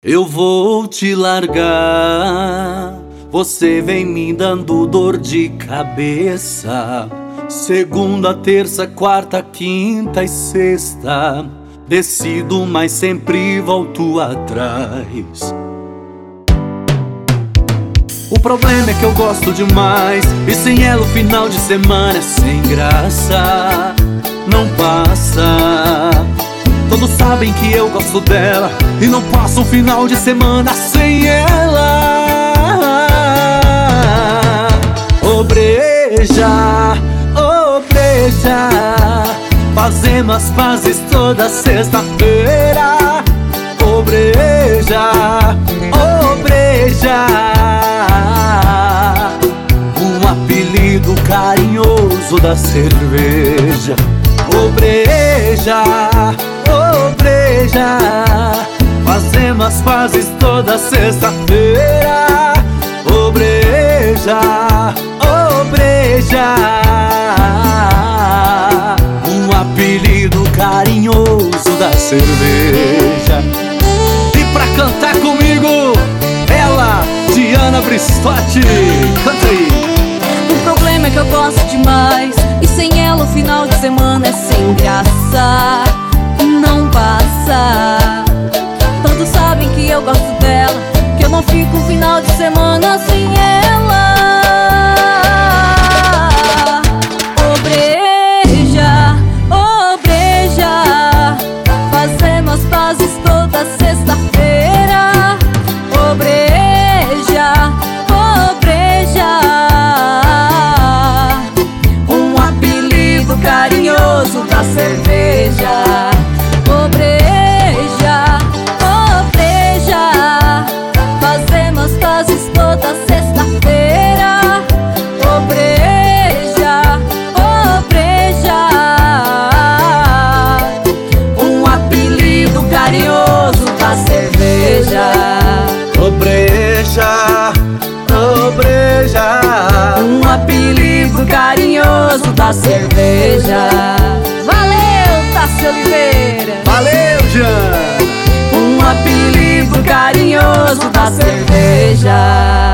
Eu vou te largar, você vem me dando dor de cabeça. Segunda, terça, quarta, quinta e sexta, decido, mas sempre volto atrás. O problema é que eu gosto demais, e sem ela o final de semana é sem graça. Não passa. Todos sabem que eu gosto dela, e não passo um final de semana sem ela. Ô breja, ô breja, fazemos as pazes toda sexta-feira. Ô breja, ô breja, um apelido carinhoso da cerveja. Ô breja, ô breja, fazemos as pazes toda sexta-feira. Ô breja, ô breja, um apelido carinhoso da cerveja. E pra cantar comigo, ela, Diana Bristotti, canta aí. O problema é que eu gosto demais, e sem ela o final de semana é sem graça. Não passa. Todos sabem que eu gosto dela, que eu não fico um final de semana sem ela. Ô breja, fazemos as pazes toda sexta-feira. Ô breja, um apelido carinhoso da cerveja. Ô breja, fazemos as pazes toda sexta-feira. Ô breja, um apelido carinhoso da cerveja. Ô breja, um apelido carinhoso da cerveja. Valeu, Tassi Oliveira. valeu, Jean. Um apelido carinhoso da cerveja.